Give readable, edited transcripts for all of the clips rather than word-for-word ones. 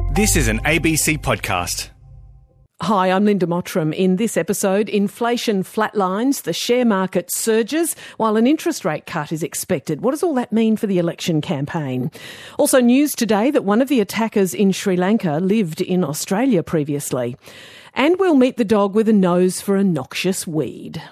This is an ABC podcast. Hi, I'm Linda Mottram. In this episode, inflation flatlines, the share market surges, while an interest rate cut is expected. What does all that mean for the election campaign? Also news today that one of the attackers in Sri Lanka lived in Australia previously. And we'll meet the dog with a nose for a noxious weed.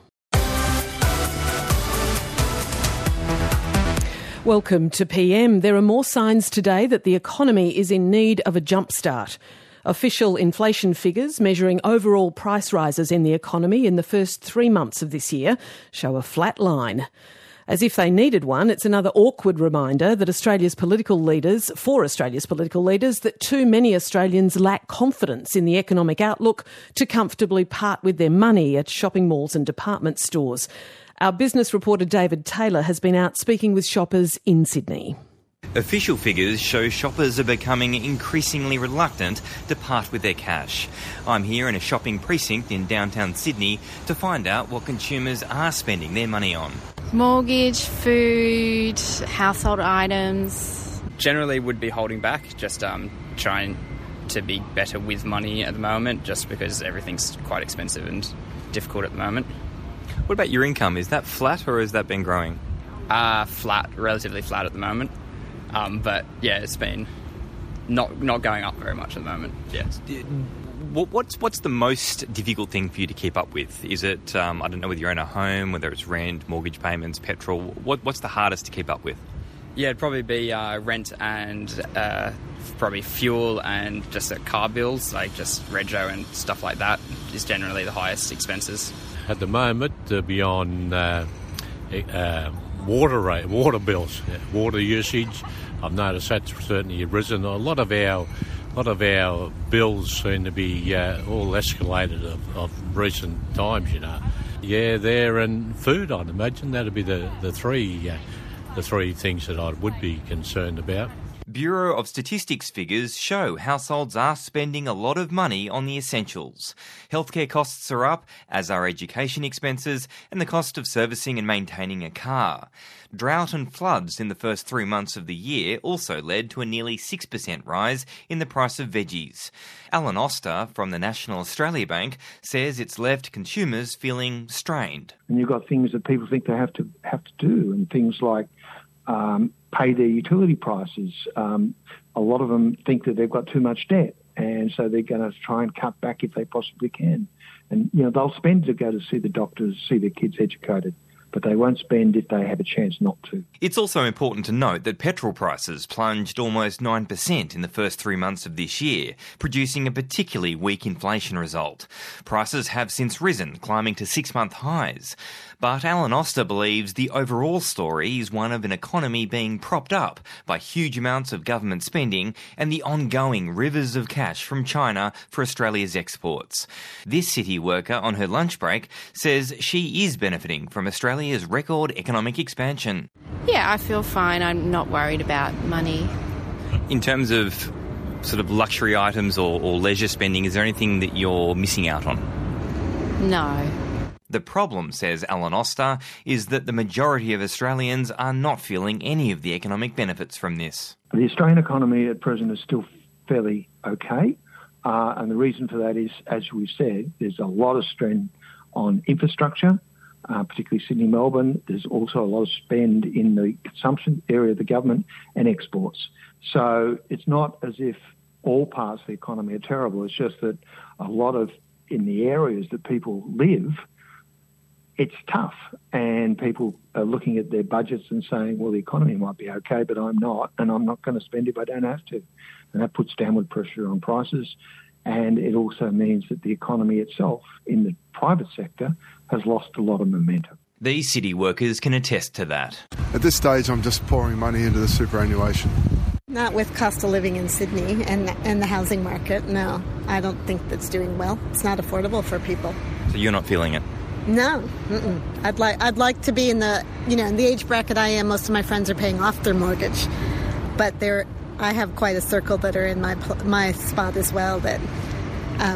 Welcome to PM. There are more signs today that the economy is in need of a jumpstart. Official inflation figures measuring overall price rises in the economy in the first 3 months of this year show a flat line. As if they needed one, it's another awkward reminder that Australia's political leaders, that too many Australians lack confidence in the economic outlook to comfortably part with their money at shopping malls and department stores. Our business reporter David Taylor has been out speaking with shoppers in Sydney. Official figures show shoppers are becoming increasingly reluctant to part with their cash. I'm here in a shopping precinct in downtown Sydney to find out what consumers are spending their money on. Mortgage, food, household items. Generally would be holding back, just trying to be better with money at the moment, just because everything's quite expensive and difficult at the moment. What about your income? Is that flat or has that been growing? Flat, relatively flat at the moment. But yeah, it's been not going up very much at the moment. Yes. What's the most difficult thing for you to keep up with? Is it I don't know whether you own a home, whether it's rent, mortgage payments, petrol. What's the hardest to keep up with? Yeah, it'd probably be rent and probably fuel and just car bills, like just rego and stuff like that is generally the highest expenses. At the moment, beyond water bills, water usage, I've noticed that's certainly risen. A lot of our bills seem to be all escalated of recent times, you know. Yeah, there, and food, I'd imagine that'd be the three things that I would be concerned about. Bureau of Statistics figures show households are spending a lot of money on the essentials. Healthcare costs are up, as are education expenses and the cost of servicing and maintaining a car. Drought and floods in the first 3 months of the year also led to a nearly 6% rise in the price of veggies. Alan Oster from the National Australia Bank says it's left consumers feeling strained. And you've got things that people think they have to do, and things like pay their utility prices. A lot of them think that they've got too much debt, and so they're going to try and cut back if they possibly can. And, you know, they'll spend to go to see the doctors, see their kids educated, but they won't spend if they have a chance not to. It's also important to note that petrol prices plunged almost 9% in the first 3 months of this year, producing a particularly weak inflation result. Prices have since risen, climbing to 6-month highs. But Alan Oster believes the overall story is one of an economy being propped up by huge amounts of government spending and the ongoing rivers of cash from China for Australia's exports. This city worker on her lunch break says she is benefiting from Australia's record economic expansion. Yeah, I feel fine. I'm not worried about money. In terms of sort of luxury items or leisure spending, is there anything that you're missing out on? No. The problem, says Alan Oster, is that the majority of Australians are not feeling any of the economic benefits from this. The Australian economy at present is still fairly okay, and the reason for that is, as we said, there's a lot of strain on infrastructure, particularly Sydney, Melbourne. There's also a lot of spend in the consumption area of the government and exports. So it's not as if all parts of the economy are terrible. It's just that a lot of, in the areas that people live, it's tough, and people are looking at their budgets and saying, well, the economy might be okay, but I'm not, and I'm not going to spend if I don't have to. And that puts downward pressure on prices, and it also means that the economy itself in the private sector has lost a lot of momentum. These city workers can attest to that. At this stage, I'm just pouring money into the superannuation. Not with cost of living in Sydney and the housing market, no. I don't think that's doing well. It's not affordable for people. So you're not feeling it? No. I'd like to be in the age bracket I am. Most of my friends are paying off their mortgage, but I have quite a circle that are in my spot as well that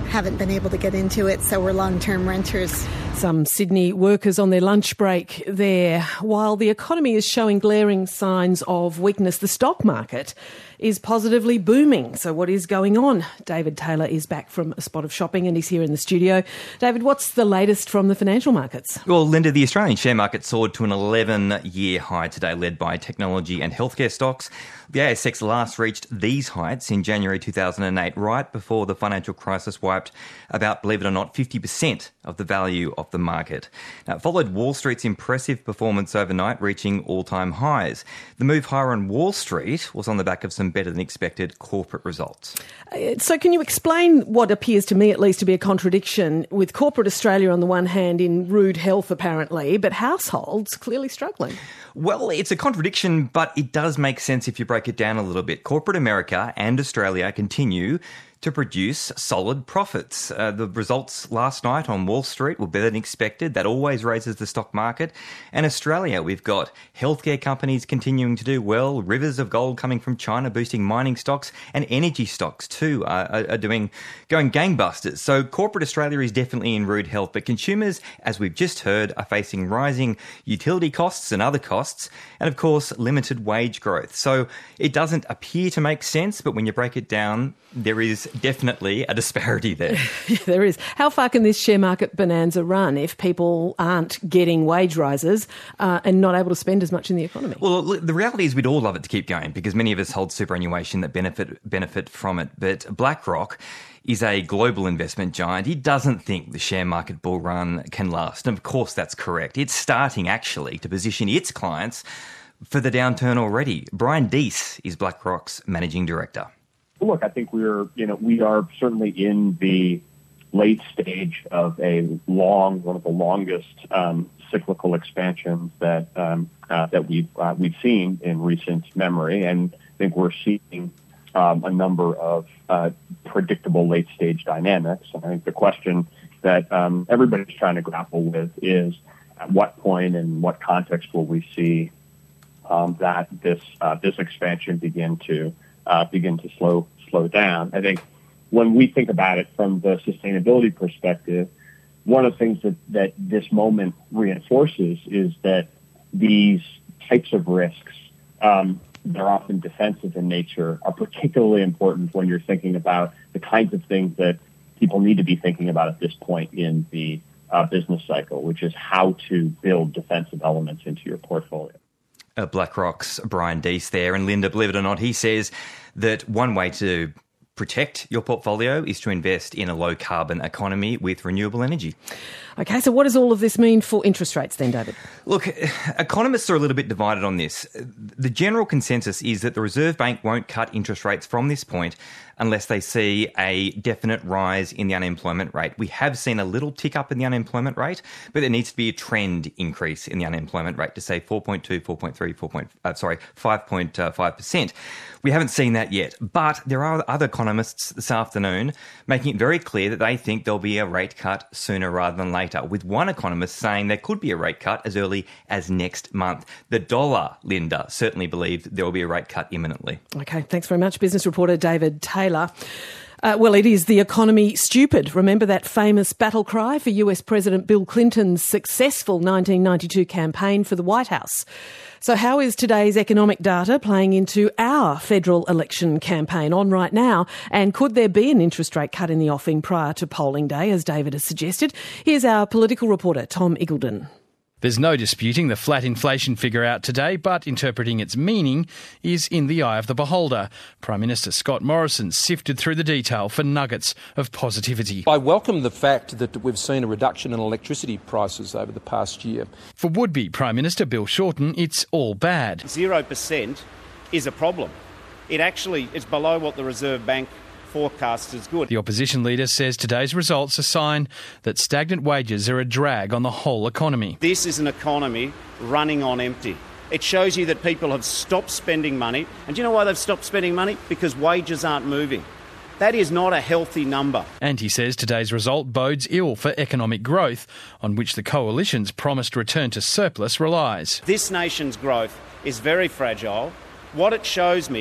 haven't been able to get into it, so we're long-term renters. Some Sydney workers on their lunch break there. While the economy is showing glaring signs of weakness, the stock market is positively booming. So what is going on? David Taylor is back from a spot of shopping and he's here in the studio. David, what's the latest from the financial markets? Well, Linda, the Australian share market soared to an 11-year high today, led by technology and healthcare stocks. The ASX last reached these heights in January 2008, right before the financial crisis wiped about, believe it or not, 50% of the value of the market. Now, it followed Wall Street's impressive performance overnight, reaching all-time highs. The move higher on Wall Street was on the back of some better-than-expected corporate results. So can you explain what appears to me at least to be a contradiction with corporate Australia on the one hand in rude health apparently, but households clearly struggling? Well, it's a contradiction, but it does make sense if you break it down a little bit. Corporate America and Australia continue to produce solid profits. The results last night on Wall Street were better than expected. That always raises the stock market. And Australia, we've got healthcare companies continuing to do well, rivers of gold coming from China boosting mining stocks, and energy stocks too are going gangbusters. So corporate Australia is definitely in rude health, but consumers, as we've just heard, are facing rising utility costs and other costs, and of course limited wage growth. So it doesn't appear to make sense, but when you break it down, there is definitely a disparity there. Yeah, there is. How far can this share market bonanza run if people aren't getting wage rises and not able to spend as much in the economy? Well, look, the reality is we'd all love it to keep going because many of us hold superannuation that benefit from it. But BlackRock is a global investment giant. He doesn't think the share market bull run can last. And of course, that's correct. It's starting actually to position its clients for the downturn already. Brian Deese is BlackRock's managing director. Look, I think we are certainly in the late stage of one of the longest cyclical expansions that we've seen in recent memory, and I think we're seeing a number of predictable late stage dynamics. And I think the question that everybody's trying to grapple with is at what point and what context will we see that this expansion begin to slow down. I think when we think about it from the sustainability perspective, one of the things that this moment reinforces is that these types of risks, they're often defensive in nature, are particularly important when you're thinking about the kinds of things that people need to be thinking about at this point in the business cycle, which is how to build defensive elements into your portfolio. BlackRock's Brian Deese there. And Linda, believe it or not, he says that one way to protect your portfolio is to invest in a low-carbon economy with renewable energy. Okay, so what does all of this mean for interest rates then, David? Look, economists are a little bit divided on this. The general consensus is that the Reserve Bank won't cut interest rates from this point unless they see a definite rise in the unemployment rate. We have seen a little tick up in the unemployment rate, but there needs to be a trend increase in the unemployment rate to say 4.2, 4.3, 5.5%. We haven't seen that yet, but there are other economists this afternoon making it very clear that they think there'll be a rate cut sooner rather than later, with one economist saying there could be a rate cut as early as next month. The dollar, Linda, certainly believes there will be a rate cut imminently. Okay, thanks very much, business reporter David Taylor. Well, it is the economy stupid. Remember that famous battle cry for US President Bill Clinton's successful 1992 campaign for the White House? So how is today's economic data playing into our federal election campaign on right now? And could there be an interest rate cut in the offing prior to polling day, as David has suggested? Here's our political reporter, Tom Iggulden. There's no disputing the flat inflation figure out today, but interpreting its meaning is in the eye of the beholder. Prime Minister Scott Morrison sifted through the detail for nuggets of positivity. I welcome the fact that we've seen a reduction in electricity prices over the past year. For would-be Prime Minister Bill Shorten, it's all bad. 0% is a problem. It's below what the Reserve Bank forecast is good. The opposition leader says today's results are a sign that stagnant wages are a drag on the whole economy. This is an economy running on empty. It shows you that people have stopped spending money. And do you know why they've stopped spending money? Because wages aren't moving. That is not a healthy number. And he says today's result bodes ill for economic growth, on which the coalition's promised return to surplus relies. This nation's growth is very fragile. What it shows me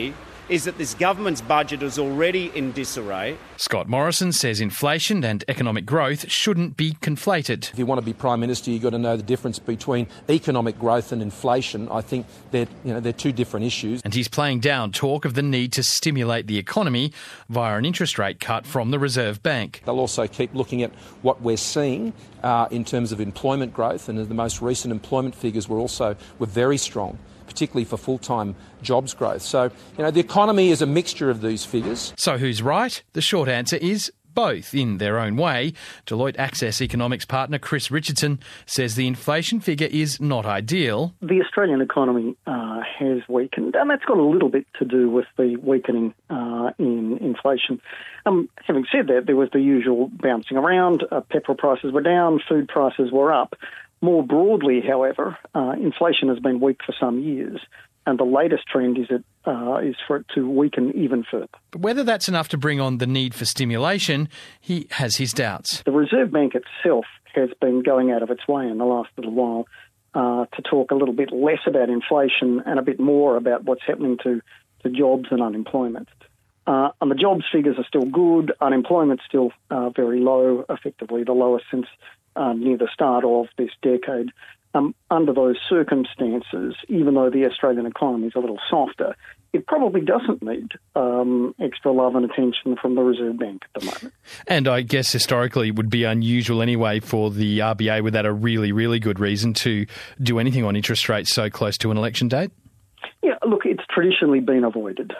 is that this government's budget is already in disarray. Scott Morrison says inflation and economic growth shouldn't be conflated. If you want to be Prime Minister, you've got to know the difference between economic growth and inflation. I think they're two different issues. And he's playing down talk of the need to stimulate the economy via an interest rate cut from the Reserve Bank. They'll also keep looking at what we're seeing in terms of employment growth, and the most recent employment figures were very strong, particularly for full-time jobs growth. So, the economy is a mixture of these figures. So who's right? The short answer is both in their own way. Deloitte Access economics partner Chris Richardson says the inflation figure is not ideal. The Australian economy has weakened, and that's got a little bit to do with the weakening in inflation. Having said that, there was the usual bouncing around. Petrol prices were down, food prices were up. More broadly, however, inflation has been weak for some years, and the latest trend is for it to weaken even further. But whether that's enough to bring on the need for stimulation, he has his doubts. The Reserve Bank itself has been going out of its way in the last little while to talk a little bit less about inflation and a bit more about what's happening to jobs and unemployment. And the jobs figures are still good. Unemployment's still very low, effectively the lowest since near the start of this decade. Under those circumstances, even though the Australian economy is a little softer, it probably doesn't need extra love and attention from the Reserve Bank at the moment. And I guess historically it would be unusual anyway for the RBA without a really, really good reason to do anything on interest rates so close to an election date? Yeah, look, it's traditionally been avoided.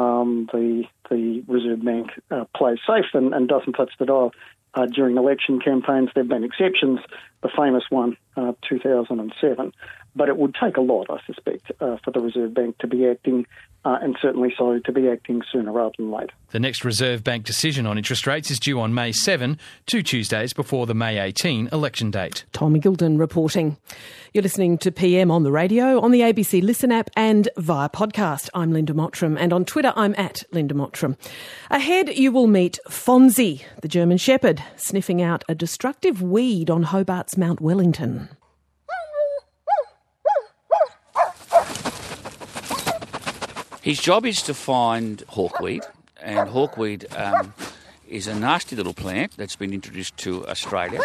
The Reserve Bank plays safe and doesn't touch the dial. During election campaigns, there have been exceptions, the famous one, 2007. But it would take a lot, I suspect, for the Reserve Bank to be acting, and certainly so to be acting sooner rather than later. The next Reserve Bank decision on interest rates is due on May 7, 2 Tuesdays before the May 18 election date. Tom Gilden reporting. You're listening to PM on the radio, on the ABC Listen app and via podcast. I'm Linda Mottram, and on Twitter I'm at Linda Mottram. Ahead you will meet Fonzie, the German Shepherd, sniffing out a destructive weed on Hobart's Mount Wellington. His job is to find hawkweed, and hawkweed is a nasty little plant that's been introduced to Australia.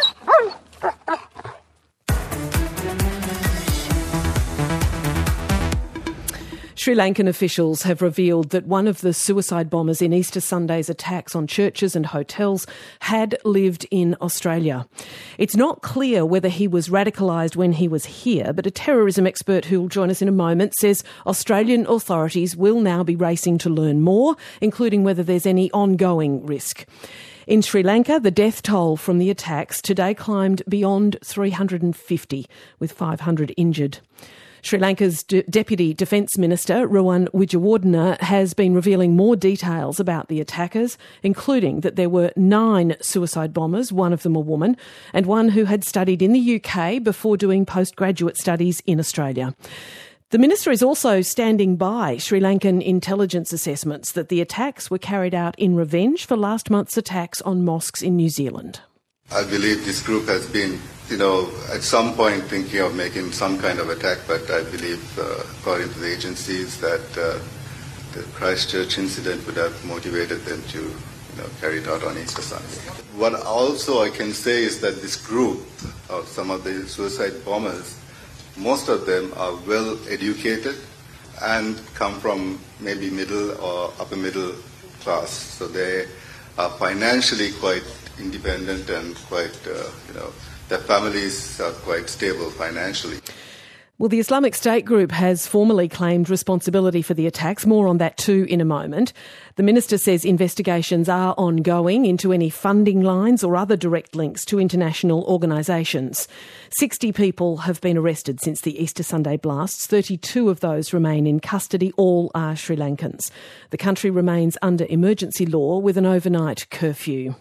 Sri Lankan officials have revealed that one of the suicide bombers in Easter Sunday's attacks on churches and hotels had lived in Australia. It's not clear whether he was radicalised when he was here, but a terrorism expert who will join us in a moment says Australian authorities will now be racing to learn more, including whether there's any ongoing risk. In Sri Lanka, the death toll from the attacks today climbed beyond 350, with 500 injured. Sri Lanka's Deputy Defence Minister, Ruwan Wijewardena, has been revealing more details about the attackers, including that there were 9 suicide bombers, one of them a woman, and one who had studied in the UK before doing postgraduate studies in Australia. The minister is also standing by Sri Lankan intelligence assessments that the attacks were carried out in revenge for last month's attacks on mosques in New Zealand. I believe this group has been, at some point thinking of making some kind of attack, but I believe, according to the agencies, that the Christchurch incident would have motivated them to, carry it out on Easter Sunday. What also I can say is that this group of some of the suicide bombers, most of them are well educated and come from maybe middle or upper middle class, so they are financially quite independent and quite, their families are quite stable financially. Well, the Islamic State group has formally claimed responsibility for the attacks. More on that too in a moment. The minister says investigations are ongoing into any funding lines or other direct links to international organisations. 60 people have been arrested since the Easter Sunday blasts. 32 of those remain in custody. All are Sri Lankans. The country remains under emergency law with an overnight curfew.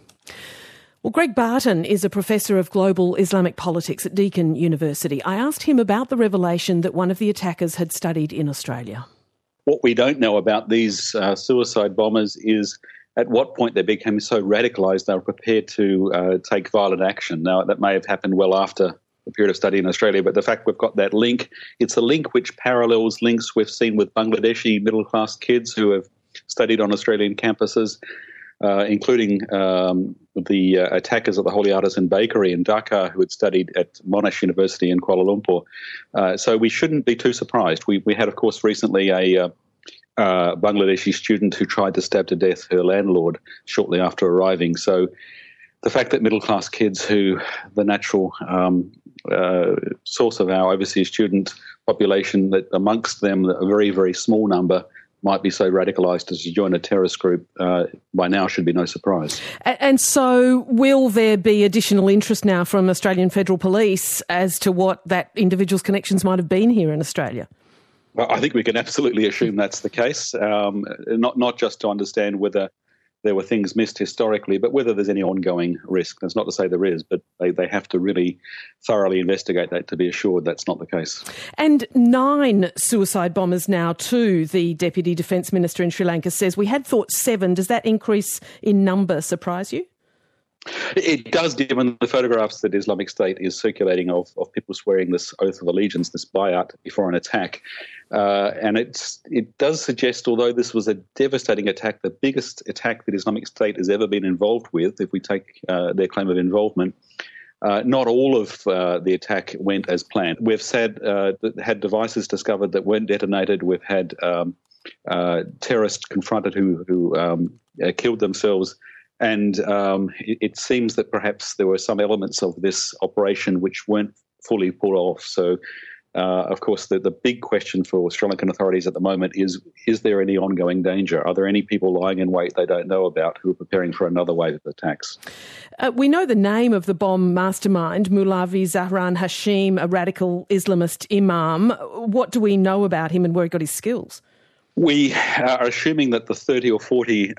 Well, Greg Barton is a professor of global Islamic politics at Deakin University. I asked him about the revelation that one of the attackers had studied in Australia. What we don't know about these suicide bombers is at what point they became so radicalised they were prepared to take violent action. Now, that may have happened well after the period of study in Australia, but the fact we've got that link, it's a link which parallels links we've seen with Bangladeshi middle-class kids who have studied on Australian campuses, including the attackers at the Holy Artisan Bakery in Dhaka who had studied at Monash University in Kuala Lumpur. So we shouldn't be too surprised. We had, of course, recently a Bangladeshi student who tried to stab to death her landlord shortly after arriving. So the fact that middle-class kids, who the natural source of our overseas student population, that amongst them a very, very small number might be so radicalised as to join a terrorist group, by now should be no surprise. And so will there be additional interest now from Australian Federal Police as to what that individual's connections might have been here in Australia? Well, I think we can absolutely assume that's the case, not just to understand whether there were things missed historically, but whether there's any ongoing risk. That's not to say there is, but they have to really thoroughly investigate that to be assured that's not the case. And 9 suicide bombers now too, the Deputy Defence Minister in Sri Lanka says. We had thought 7. Does that increase in number surprise you? It does, given the photographs that Islamic State is circulating of people swearing this oath of allegiance, this bayat, before an attack. And it does suggest, although this was a devastating attack, the biggest attack that Islamic State has ever been involved with, if we take their claim of involvement, not all of the attack went as planned. We've had devices discovered that weren't detonated. We've had terrorists confronted who killed themselves. And it seems that perhaps there were some elements of this operation which weren't fully pulled off. So, of course, the big question for Sri Lankan authorities at the moment is there any ongoing danger? Are there any people lying in wait they don't know about who are preparing for another wave of attacks? We know the name of the bomb mastermind, Mulavi Zahran Hashim, a radical Islamist imam. What do we know about him and where he got his skills? We are assuming that the 30 or 40 Sri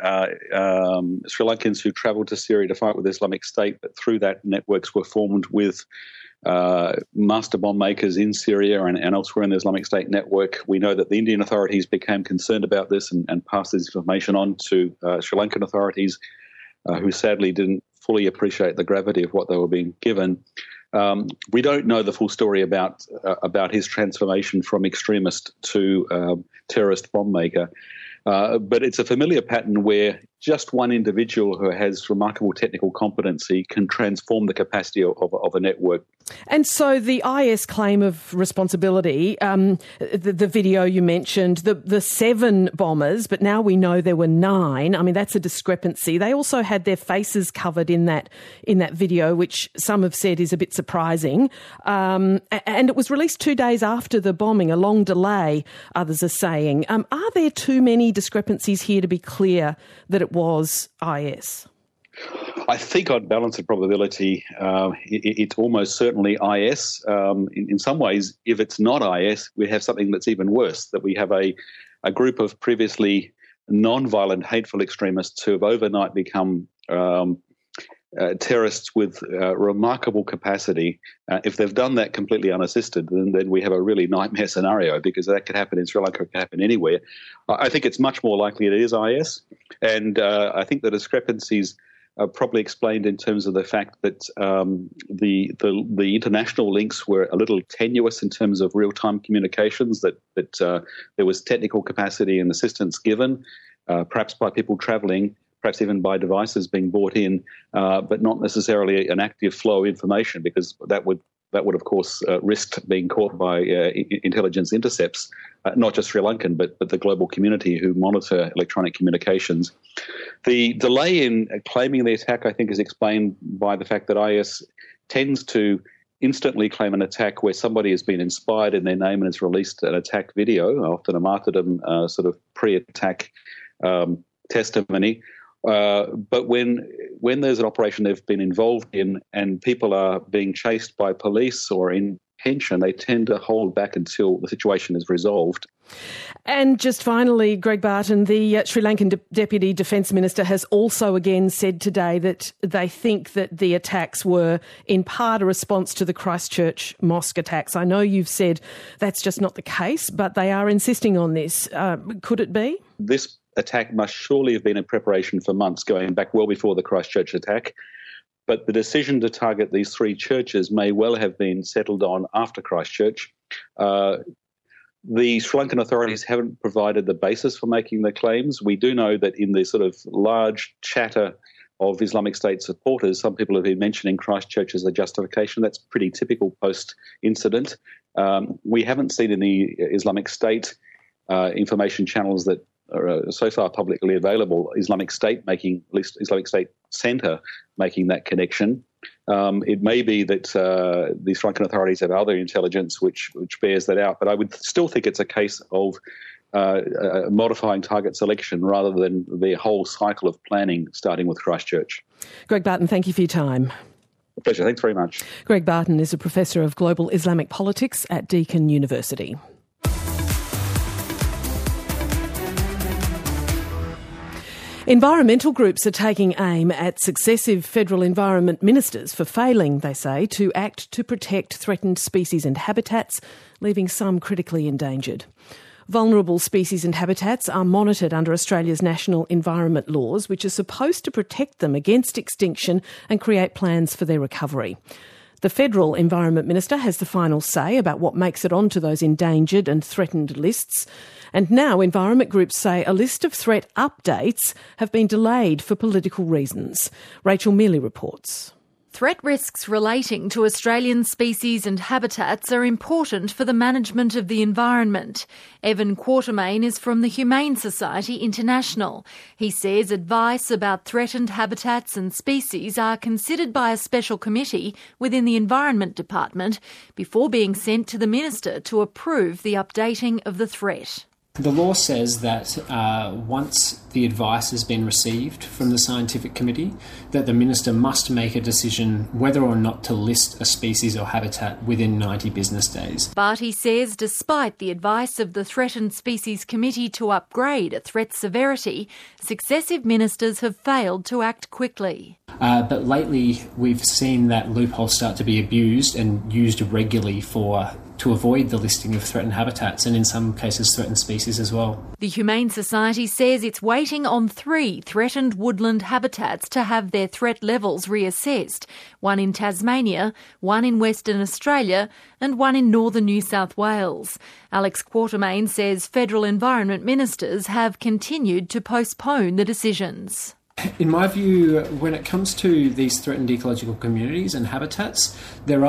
Lankans who travelled to Syria to fight with Islamic State, but through that networks were formed with master bomb makers in Syria and elsewhere in the Islamic State network. We know that the Indian authorities became concerned about this and passed this information on to Sri Lankan authorities, who sadly didn't fully appreciate the gravity of what they were being given. We don't know the full story about his transformation from extremist to terrorist bomb maker, but it's a familiar pattern where just one individual who has remarkable technical competency can transform the capacity of a network. And so the IS claim of responsibility, the video you mentioned, the 7 bombers, but now we know there were 9. I mean, that's a discrepancy. They also had their faces covered in that video, which some have said is a bit surprising. And it was released 2 days after the bombing, a long delay, others are saying. Are there too many discrepancies here to be clear that it was IS? I think on balance of probability, it's almost certainly IS. In some ways, if it's not IS, we have something that's even worse, that we have a group of previously non-violent, hateful extremists who have overnight become terrorists with remarkable capacity. If they've done that completely unassisted, then we have a really nightmare scenario, because that could happen in Sri Lanka, it could happen anywhere. I think it's much more likely it is IS, and I think the discrepancies are probably explained in terms of the fact that the international links were a little tenuous in terms of real-time communications, that there was technical capacity and assistance given, perhaps by people travelling, perhaps even by devices being brought in, but not necessarily an active flow of information, because that would of course risk being caught by intelligence intercepts, not just Sri Lankan, but the global community who monitor electronic communications. The delay in claiming the attack, I think, is explained by the fact that IS tends to instantly claim an attack where somebody has been inspired in their name and has released an attack video, often a martyrdom sort of pre-attack testimony. But when there's an operation they've been involved in and people are being chased by police or in tension, they tend to hold back until the situation is resolved. And just finally, Greg Barton, the Sri Lankan Deputy Defence Minister has also again said today that they think that the attacks were in part a response to the Christchurch mosque attacks. I know you've said that's just not the case, but they are insisting on this. Could it be? This attack must surely have been in preparation for months, going back well before the Christchurch attack. But the decision to target these 3 churches may well have been settled on after Christchurch. The Sri Lankan authorities haven't provided the basis for making the claims. We do know that in the sort of large chatter of Islamic State supporters, some people have been mentioning Christchurch as a justification. That's pretty typical post-incident. We haven't seen in the Islamic State information channels that are so far publicly available, Islamic State Centre making that connection. It may be that the Sri Lankan authorities have other intelligence which bears that out, but I would still think it's a case of modifying target selection rather than the whole cycle of planning starting with Christchurch. Greg Barton, thank you for your time. A pleasure. Thanks very much. Greg Barton is a Professor of Global Islamic Politics at Deakin University. Environmental groups are taking aim at successive federal environment ministers for failing, they say, to act to protect threatened species and habitats, leaving some critically endangered. Vulnerable species and habitats are monitored under Australia's national environment laws, which are supposed to protect them against extinction and create plans for their recovery. The Federal Environment Minister has the final say about what makes it onto those endangered and threatened lists. And now environment groups say a list of threat updates have been delayed for political reasons. Rachel Mealy reports. Threat risks relating to Australian species and habitats are important for the management of the environment. Evan Quatermain is from the Humane Society International. He says advice about threatened habitats and species are considered by a special committee within the Environment Department before being sent to the Minister to approve the updating of the threat. The law says that once the advice has been received from the scientific committee, that the minister must make a decision whether or not to list a species or habitat within 90 business days. But he says despite the advice of the Threatened Species Committee to upgrade a threat severity, successive ministers have failed to act quickly. But lately we've seen that loophole start to be abused and used regularly to avoid the listing of threatened habitats and in some cases threatened species as well. The Humane Society says it's waiting on 3 threatened woodland habitats to have their threat levels reassessed, one in Tasmania, one in Western Australia and one in northern New South Wales. Alex Quatermain says federal environment ministers have continued to postpone the decisions. In my view, when it comes to these threatened ecological communities and habitats, there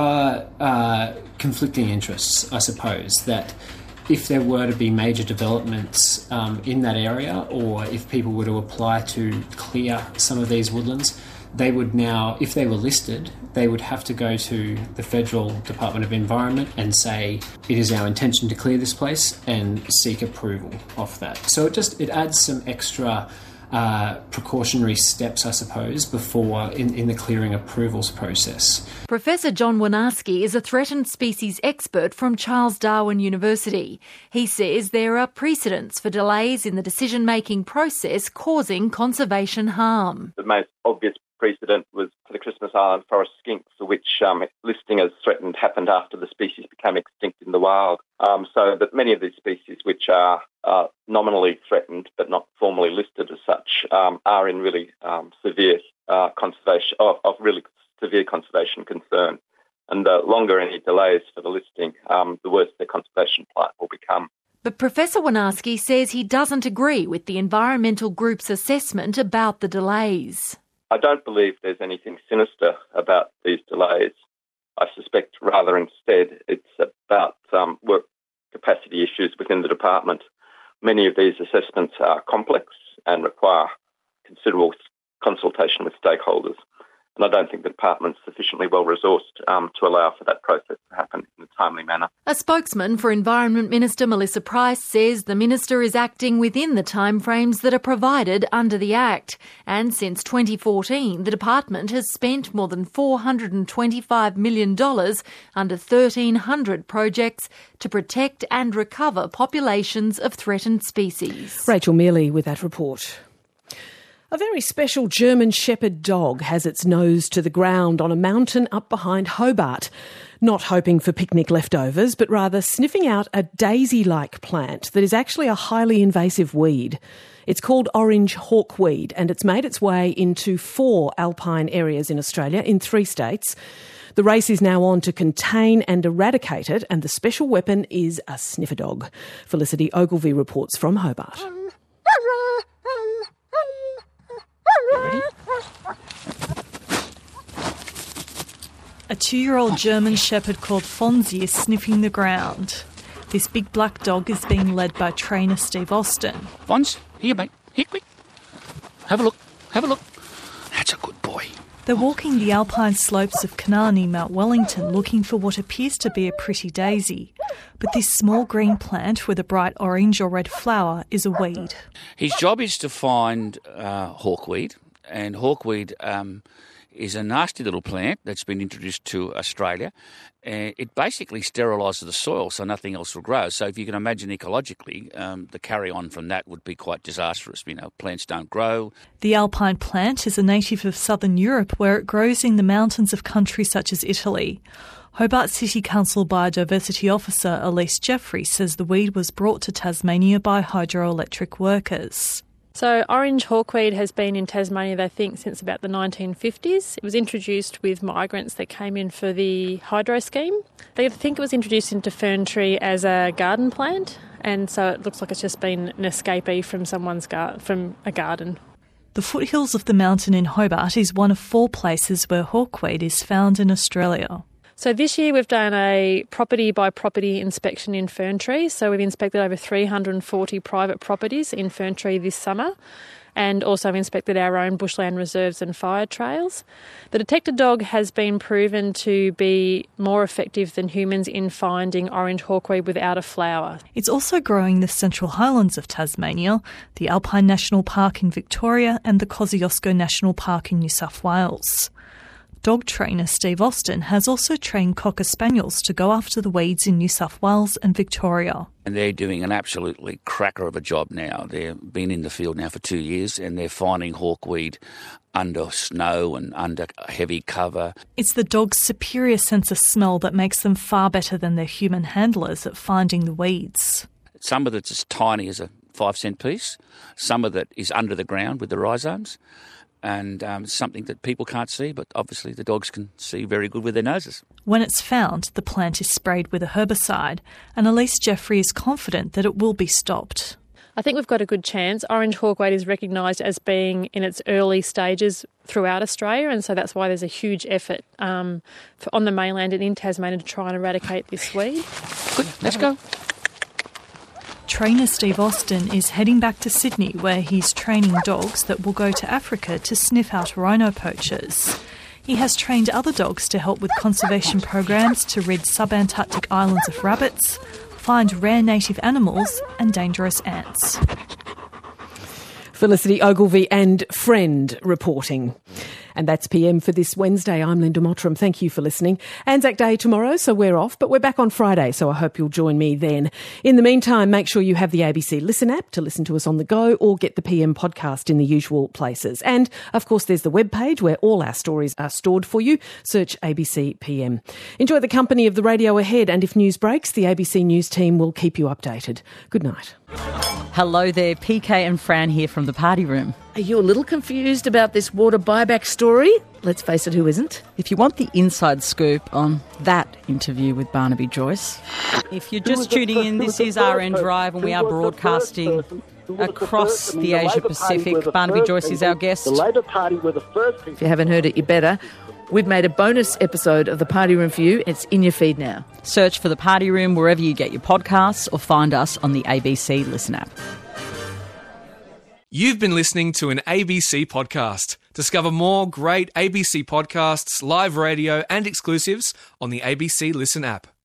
are conflicting interests, I suppose, that if there were to be major developments in that area, or if people were to apply to clear some of these woodlands, they would now, if they were listed, they would have to go to the Federal Department of Environment and say, it is our intention to clear this place, and seek approval of that. So it adds some extra precautionary steps, I suppose, before in the clearing approvals process. Professor John Winarski is a threatened species expert from Charles Darwin University. He says there are precedents for delays in the decision-making process causing conservation harm. The most obvious precedent was for the Christmas Island forest skink, for which listing as threatened happened after the species became extinct in the wild. So that many of these species, which are nominally threatened but not formally listed as such, are in really severe conservation of really severe conservation concern. And the longer any delays for the listing, the worse their conservation plight will become. But Professor Winarski says he doesn't agree with the environmental group's assessment about the delays. I don't believe there's anything sinister about these delays. I suspect rather instead it's about work capacity issues within the department. Many of these assessments are complex and require considerable consultation with stakeholders. And I don't think the department's sufficiently well-resourced to allow for that process to happen in a timely manner. A spokesman for Environment Minister Melissa Price says the minister is acting within the timeframes that are provided under the Act. And since 2014, the department has spent more than $425 million under 1,300 projects to protect and recover populations of threatened species. Rachel Mealy with that report. A very special German Shepherd dog has its nose to the ground on a mountain up behind Hobart, not hoping for picnic leftovers, but rather sniffing out a daisy-like plant that is actually a highly invasive weed. It's called orange hawkweed, and it's made its way into 4 alpine areas in Australia in 3 states. The race is now on to contain and eradicate it, and the special weapon is a sniffer dog. Felicity Ogilvie reports from Hobart. Ready? A 2-year-old German Shepherd called Fonzie is sniffing the ground. This big black dog is being led by trainer Steve Austin. Fonz, here mate, here quick. Have a look, have a look. That's a good boy. They're walking the alpine slopes of Kanani, Mount Wellington, looking for what appears to be a pretty daisy. But this small green plant with a bright orange or red flower is a weed. His job is to find hawkweed, and hawkweed is a nasty little plant that's been introduced to Australia. It basically sterilises the soil so nothing else will grow. So if you can imagine ecologically, the carry-on from that would be quite disastrous. Plants don't grow. The alpine plant is a native of southern Europe, where it grows in the mountains of countries such as Italy. Hobart City Council Biodiversity Officer Elise Jeffrey says the weed was brought to Tasmania by hydroelectric workers. So orange hawkweed has been in Tasmania, they think, since about the 1950s. It was introduced with migrants that came in for the hydro scheme. They think it was introduced into Ferntree as a garden plant, and so it looks like it's just been an escapee from from a garden. The foothills of the mountain in Hobart is one of 4 places where hawkweed is found in Australia. So this year we've done a property-by-property inspection in Ferntree. So we've inspected over 340 private properties in Ferntree this summer, and also inspected our own bushland reserves and fire trails. The detector dog has been proven to be more effective than humans in finding orange hawkweed without a flower. It's also growing in the Central Highlands of Tasmania, the Alpine National Park in Victoria, and the Kosciuszko National Park in New South Wales. Dog trainer Steve Austin has also trained Cocker Spaniels to go after the weeds in New South Wales and Victoria. And they're doing an absolutely cracker of a job now. They've been in the field now for 2 years, and they're finding hawkweed under snow and under heavy cover. It's the dog's superior sense of smell that makes them far better than their human handlers at finding the weeds. Some of it's as tiny as a 5-cent piece. Some of it is under the ground with the rhizomes. And something that people can't see, but obviously the dogs can see very good with their noses. When it's found, the plant is sprayed with a herbicide, and Elise Jeffrey is confident that it will be stopped. I think we've got a good chance. Orange hawkweed is recognised as being in its early stages throughout Australia, and so that's why there's a huge effort on the mainland and in Tasmania to try and eradicate this weed. Good, let's go. Trainer Steve Austin is heading back to Sydney, where he's training dogs that will go to Africa to sniff out rhino poachers. He has trained other dogs to help with conservation programs to rid subantarctic islands of rabbits, find rare native animals and dangerous ants. Felicity Ogilvie and friend reporting. And that's PM for this Wednesday. I'm Linda Mottram. Thank you for listening. Anzac Day tomorrow, so we're off, but we're back on Friday, so I hope you'll join me then. In the meantime, make sure you have the ABC Listen app to listen to us on the go, or get the PM podcast in the usual places. And, of course, there's the webpage where all our stories are stored for you. Search ABC PM. Enjoy the company of the radio ahead, and if news breaks, the ABC News team will keep you updated. Good night. Hello there, PK and Fran here from the Party Room. Are you a little confused about this water buyback story? Let's face it, who isn't? If you want the inside scoop on that interview with Barnaby Joyce, if you're just tuning in, this is RN Drive and we are broadcasting across the Asia Pacific. Barnaby Joyce is our guest. The Labor Party were the first. If you haven't heard it, you better. We've made a bonus episode of The Party Room for you. It's in your feed now. Search for The Party Room wherever you get your podcasts, or find us on the ABC Listen app. You've been listening to an ABC podcast. Discover more great ABC podcasts, live radio and exclusives on the ABC Listen app.